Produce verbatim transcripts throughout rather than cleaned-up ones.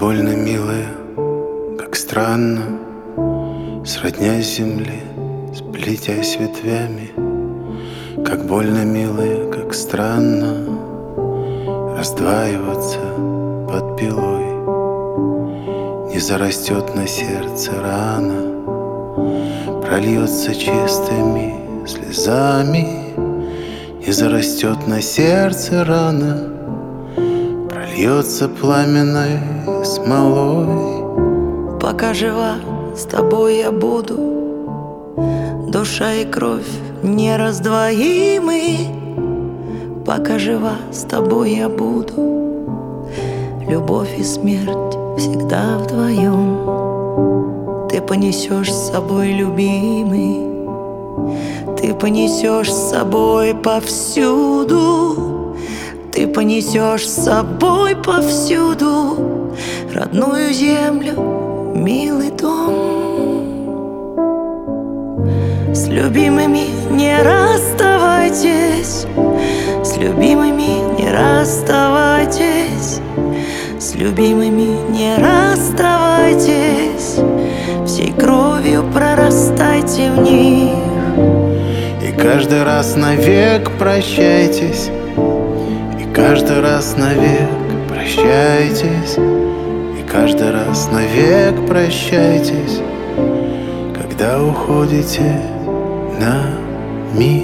больно, милая, как странно, сродня земли, сплетясь ветвями. Как больно, милая, как странно раздваиваться под пилой. Не зарастет на сердце рана, прольется чистыми слезами. Не зарастет на сердце рана, прольется пламенной смолой. Пока жива, с тобой я буду, душа и кровь нераздвоимы. Пока жива, с тобой я буду, любовь и смерть всегда вдвоем. Ты понесешь с собой, любимый, ты понесешь с собой повсюду, ты понесешь с собой повсюду родную землю, милый дом. С любимыми не расставайтесь, с любимыми не расставайтесь, с любимыми не расставайтесь, всей кровью прорастайте в них. И каждый раз навек прощайтесь, и каждый раз навек прощайтесь, и каждый раз навек прощайтесь, когда уходите на миг.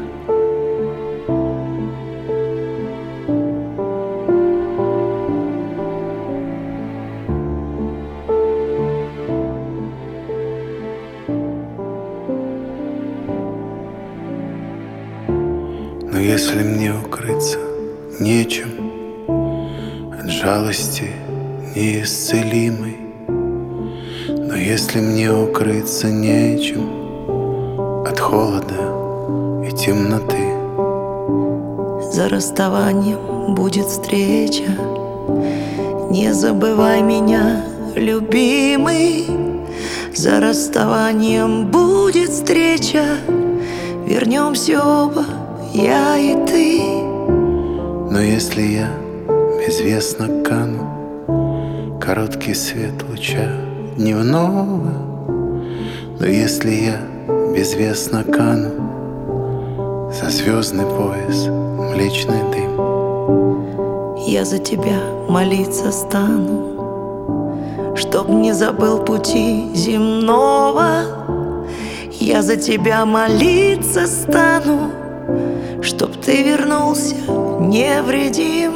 Но если мне укрыться нечем от жалости неисцелимой, но если мне укрыться нечем от холода и темноты, за расставанием будет встреча. Не забывай меня, любимый, за расставанием будет встреча. Вернемся оба, я и ты. Но если я безвестно кану, короткий свет луча дневного, но если я безвестно кану за звездный пояс млечный дым, я за тебя молиться стану, чтоб не забыл пути земного. Я за тебя молиться стану, чтоб ты вернулся невредим.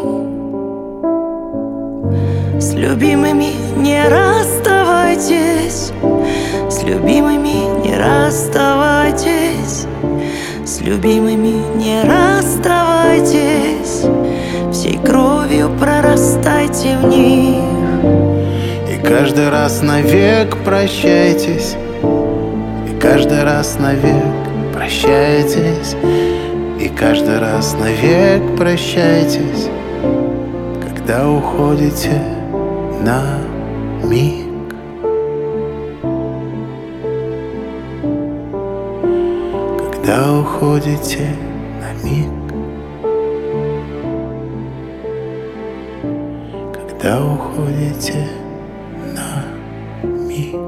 С любимыми не расставайтесь, с любимыми не расставайтесь, с любимыми не расставайтесь, всей кровью прорастайте в них. И каждый раз навек прощайтесь, и каждый раз навек прощайтесь, и каждый раз навек прощайтесь, когда уходите на миг. Когда уходите на миг, когда уходите на миг.